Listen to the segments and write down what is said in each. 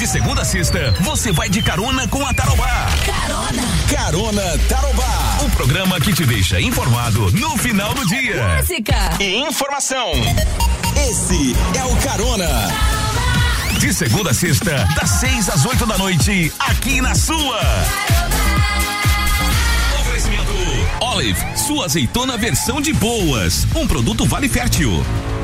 segunda a sexta, você vai de carona com a Tarobá. Carona Tarobá. O programa que te deixa informado no final do dia. Música e informação. Esse é o Carona. De segunda a sexta, das 6 às 8 da noite, aqui na sua. Oferecimento Olive, sua azeitona versão de boas. Um produto Vale Fértil.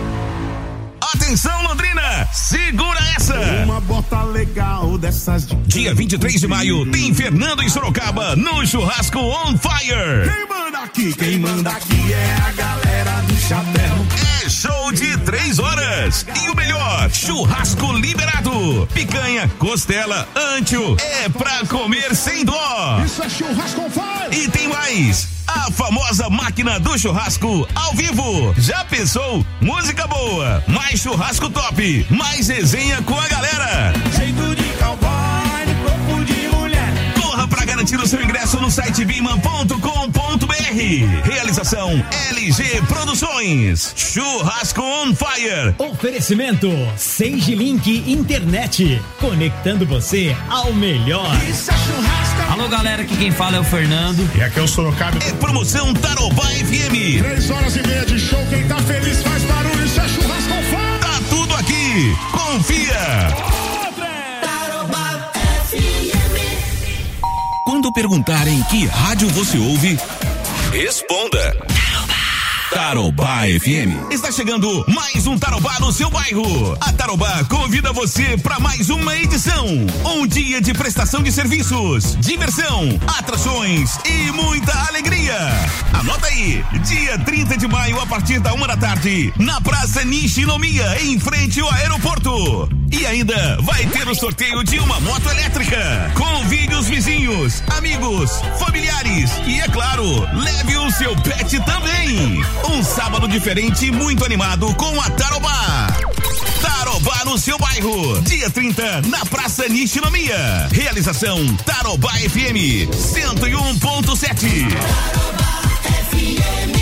Atenção, Londrina, segura essa! Uma bota legal dessas de... Dia 23 de maio, tem Fernando em Sorocaba, no Churrasco On Fire. Quem manda aqui é a galera do chapéu. É show de 3 horas. E o melhor, churrasco liberado. Picanha, costela, antio, é pra comer sem dó. Isso é Churrasco On Fire. E tem mais. A famosa máquina do churrasco ao vivo. Já pensou? Música boa, mais churrasco top, mais resenha com a galera. Jeito de cowboy, corpo de mulher. Corra pra garantir o seu ingresso no site biman.com.br. Realização LG Produções. Churrasco On Fire. Oferecimento Sage Link Internet, conectando você ao melhor. Isso é churrasco. Alô, galera, aqui quem fala é o Fernando. E aqui é o Sorocaba. É promoção Tarobá FM. 3h30 de show, quem tá feliz faz barulho, isso é Churrasco On Fire. Tá tudo aqui, confia. Tarobá FM. Quando perguntarem que rádio você ouve, responda. Tarobá FM. Está chegando mais um Tarobá no seu bairro. A Tarobá convida você para mais uma edição. Um dia de prestação de serviços, diversão, atrações e muita alegria. Anota aí, dia 30 de maio a partir da 1 da tarde, na Praça Nishinomiya, em frente ao aeroporto. E ainda vai ter o sorteio de uma moto elétrica. Convide os vizinhos, amigos, familiares e, é claro, leve o seu pet também. Um sábado diferente e muito animado com a Tarobá. Tarobá no seu bairro. Dia 30, na Praça Nishinomiya. Realização Tarobá FM 101.7. Tarobá FM.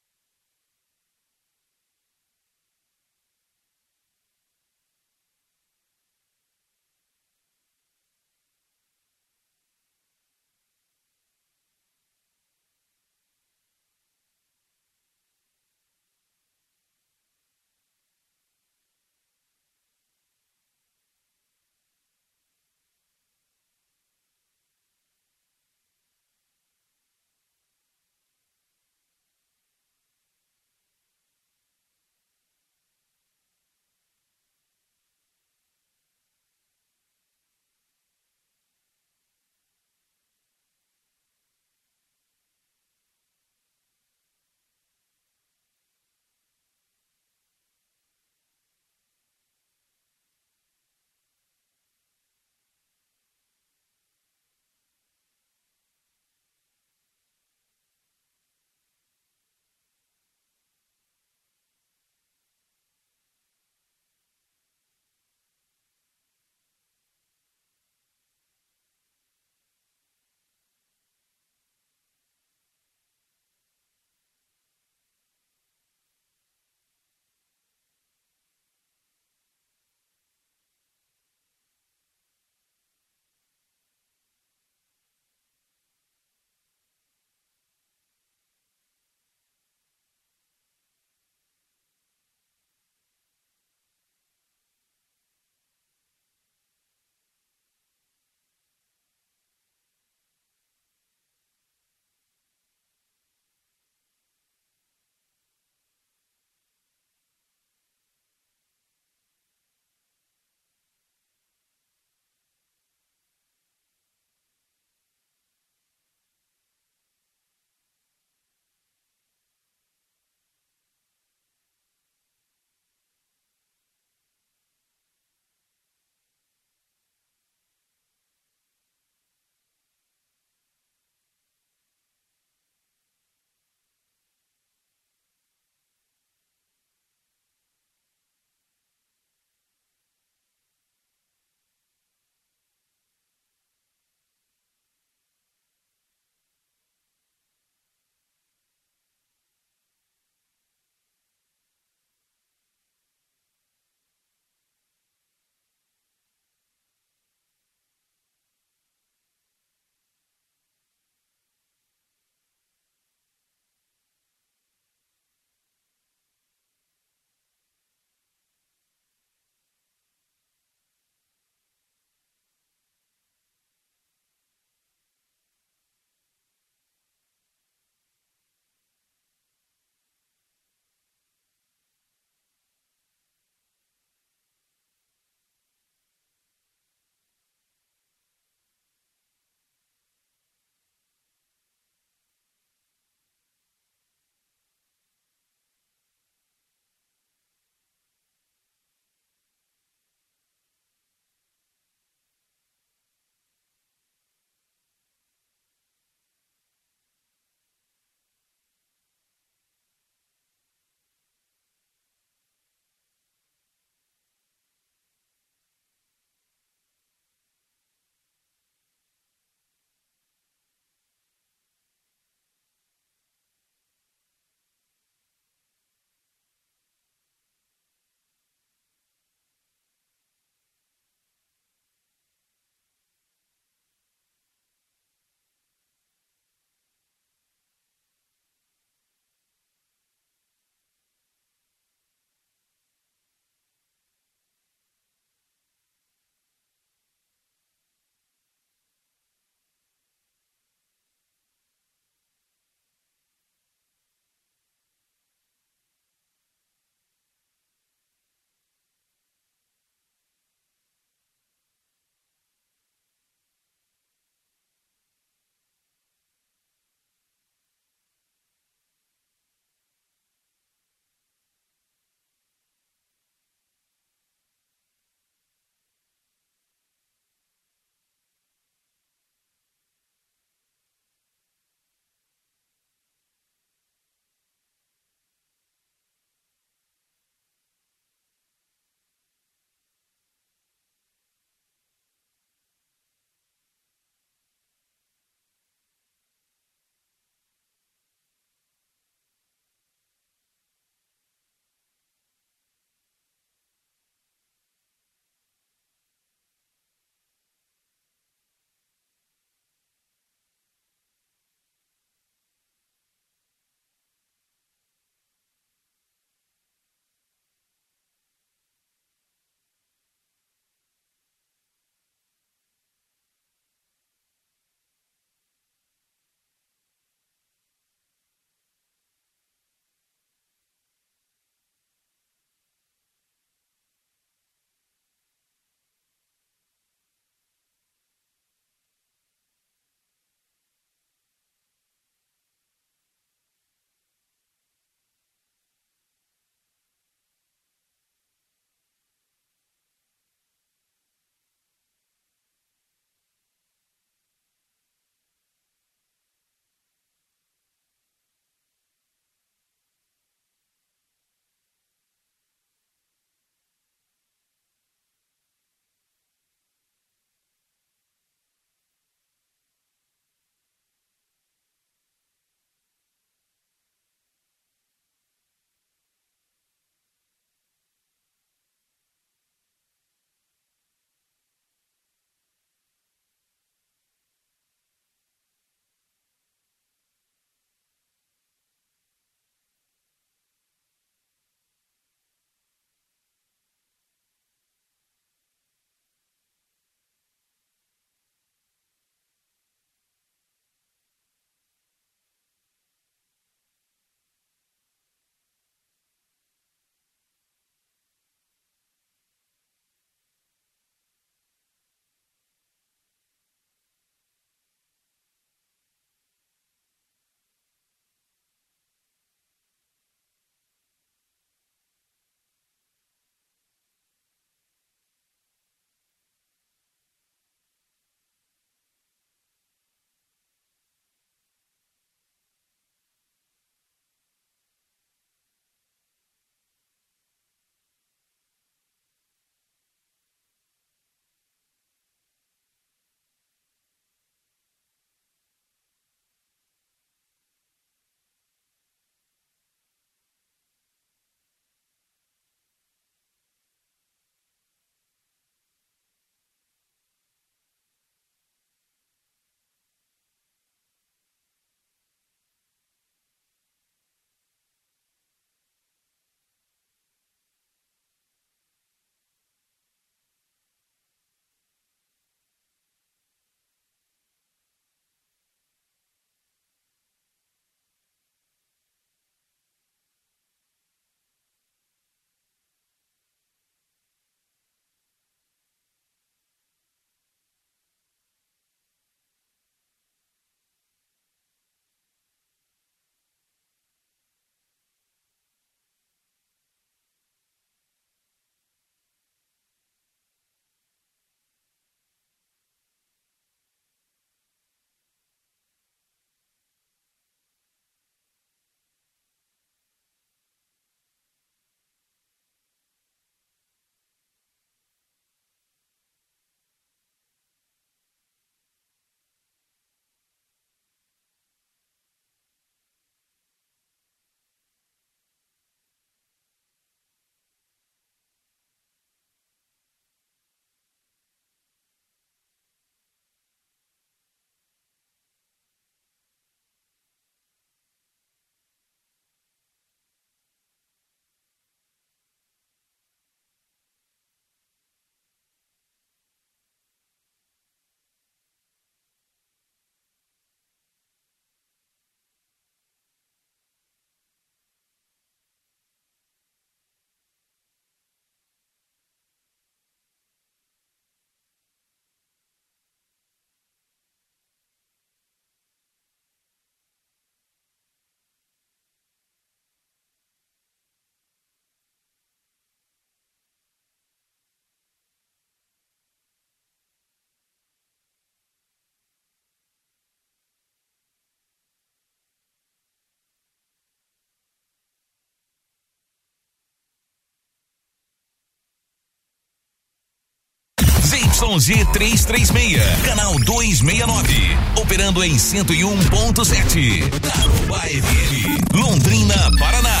YG336, canal 269, operando em 101.7. Tarobá FM, Londrina, Paraná.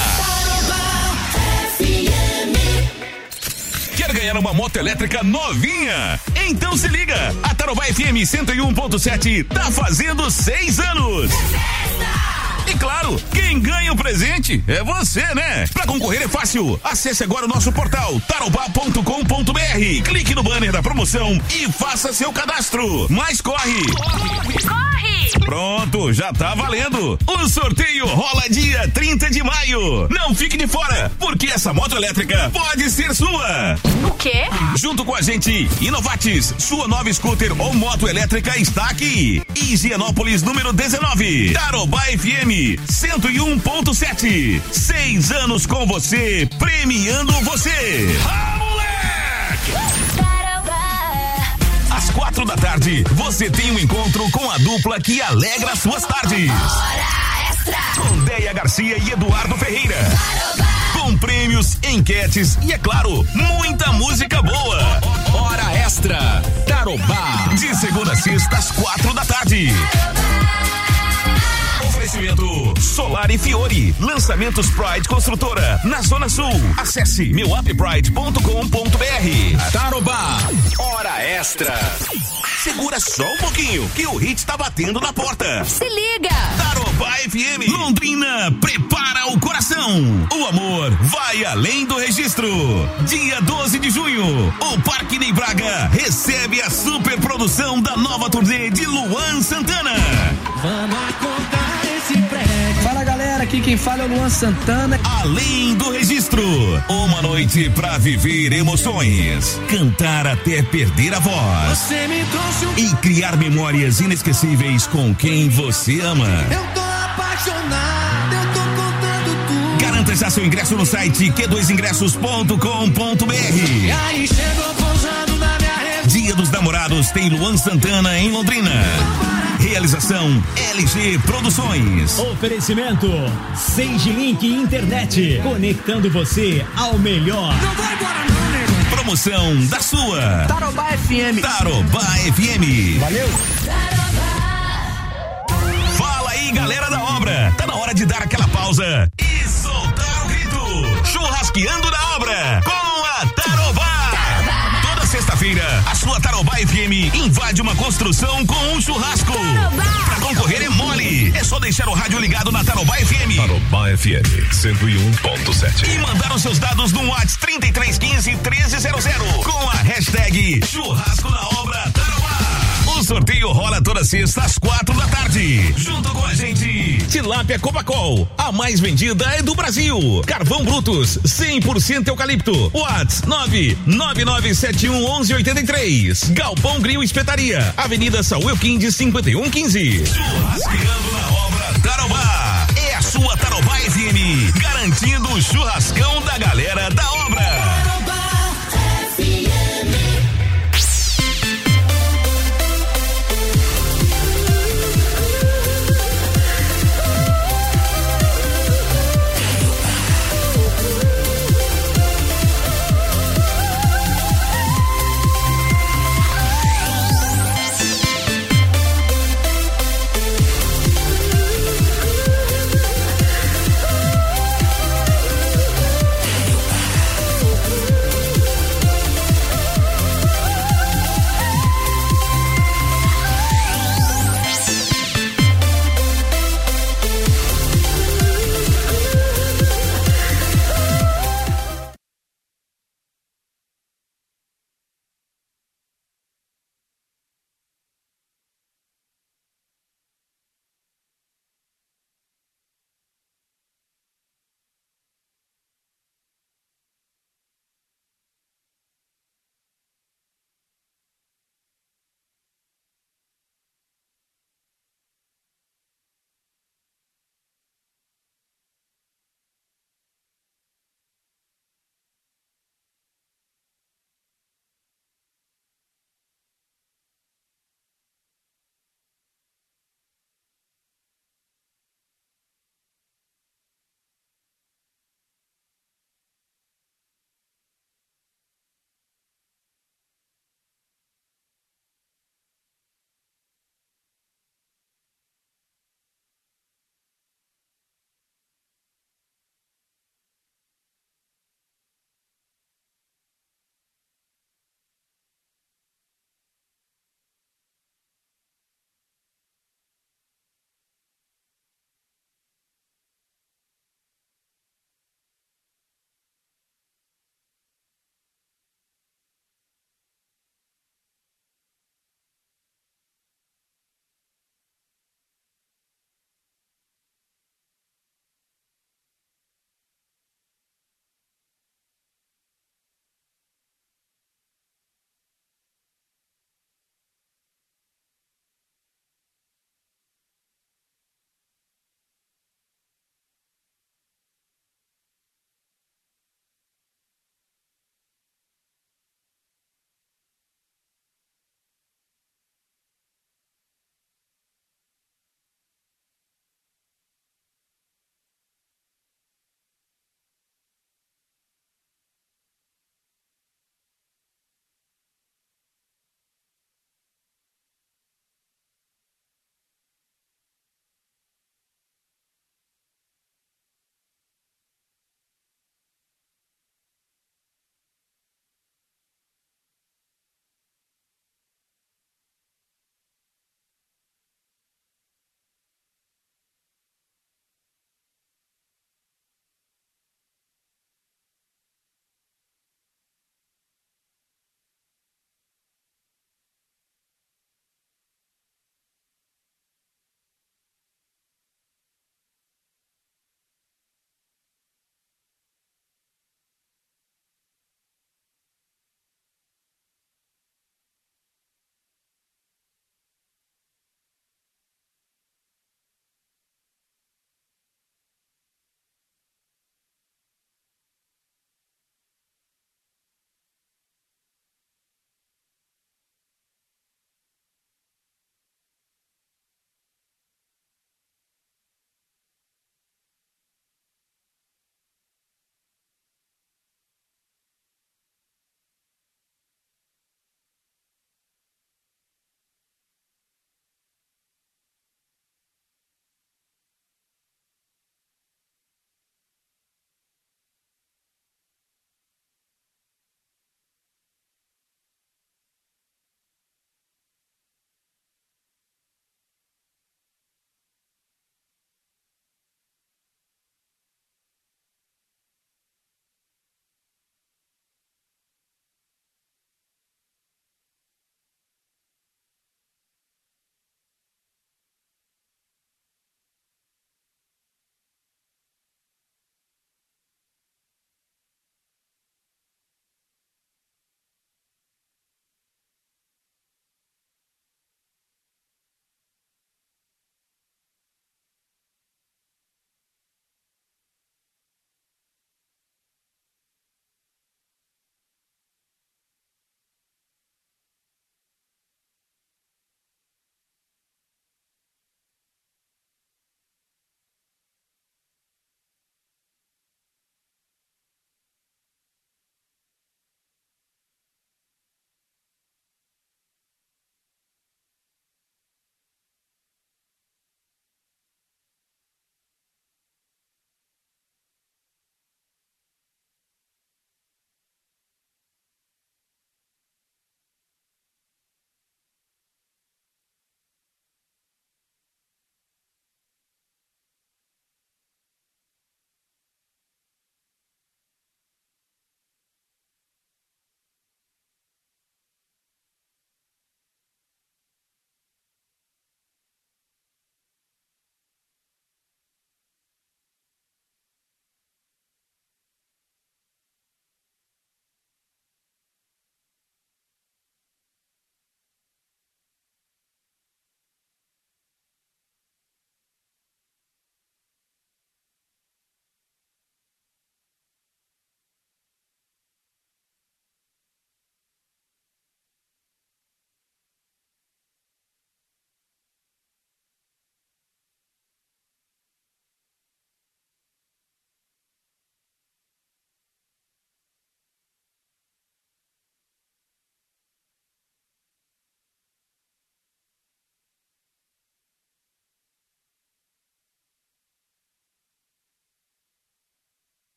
Quer ganhar uma moto elétrica novinha? Então se liga, a Tarobá FM 101.7 tá fazendo 6 anos. E claro, quem ganha o presente é você, né? Pra concorrer é fácil. Acesse agora o nosso portal tarobá.com.br. Clique no banner da promoção e faça seu cadastro. Mas corre! Pronto, já tá valendo. O sorteio rola dia 30 de maio. Não fique de fora, porque essa moto elétrica pode ser sua. O quê? Junto com a gente, Inovatis, sua nova scooter ou moto elétrica está aqui. Higienópolis número 19. Tarobá FM 101.7. 6 anos com você, premiando você. Às 4 da tarde, você tem um encontro com a dupla que alegra suas tardes. Hora Extra. Com Deia Garcia e Eduardo Ferreira. Com prêmios, enquetes e, é claro, muita música boa. Hora Extra, Tarobá. De segunda a sexta, às 4 da tarde. Oferecimento Solar e Fiore. Lançamentos Pride Construtora, na Zona Sul. Acesse meuuppride.com.br. Tarobá, Hora Extra. Segura só um pouquinho, que o hit tá batendo na porta. Se liga! Tarobá FM, Londrina, prepara o coração. O amor vai além do registro. Dia 12 de junho, o Parque Ney Braga recebe a super produção da nova turnê de Luan Santana. Vamos acordar esse prédio. Fala galera, aqui quem fala é o Luan Santana. Além do registro, uma noite pra viver emoções, cantar até perder a voz. Você me trouxe e criar memórias inesquecíveis com quem você ama. Eu tô apaixonado, eu tô contando tudo. Garanta já seu ingresso no site q2ingressos.com.br. E aí chegou pousando na minha rede. Dia dos Namorados tem Luan Santana em Londrina. Realização LG Produções. Oferecimento Sage Link Internet, conectando você ao melhor. Não vai embora não, nego. Promoção da sua Tarobá FM. Tarobá FM. Valeu. Fala aí, galera da obra. Tá na hora de dar aquela pausa e soltar o grito. Churrasqueando na obra com a Tarobá. Toda sexta-feira, a sua Tarobá FM invade uma construção com um churrasco. Pra concorrer é mole. É só deixar o rádio ligado na Tarobá FM. Tarobá FM 101.7. E mandar os seus dados no WhatsApp 3315-1300 com a hashtag Churrasco na Obra Tarobá. O sorteio rola toda sexta às 4 da tarde. Junto com a gente, Tilápia Copacol, a mais vendida é do Brasil. Carvão Brutus, 100% eucalipto. WhatsApp 999711183. Galpão Grill Espetaria, Avenida Saúl Quindes 5115. Churrasqueando na Obra Tarobá. É a sua Tarobá FM, garantindo o churrascão da galera da obra.